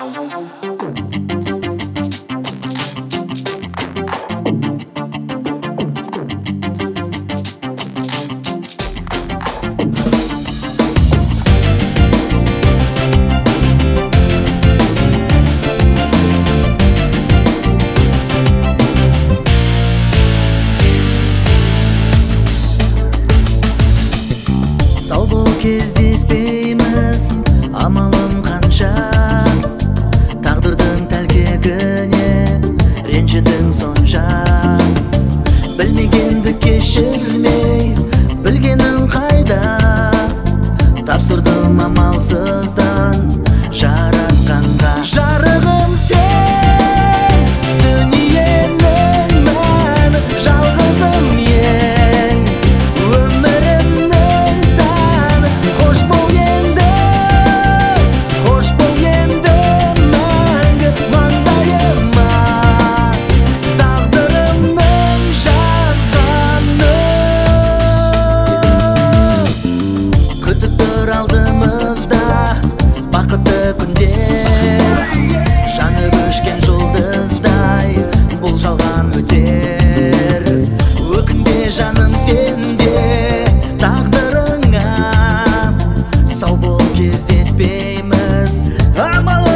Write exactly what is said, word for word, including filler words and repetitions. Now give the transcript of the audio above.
Кездеспейміз, амалым қанша, тағдырдың тәлкегіне ренжідің сонша. Білмегенді кешірмей, білгенің қайда, тапсырдым амалсыздан жаратқанға. Жарығым сен, дүниенің мәні, жалғызым ең, өмірімнің сәні. Хош бол енді, хош бол енді мәңгі маңдайыма, тағдырымның жазғаны. Күтіп тұр алдымызда бақытты күндер, жаны өшкен жұлдыздай бұл жалған өтер. Өкінбе жаным сенде тағдырыңа, сау бол кездеспейміз, амал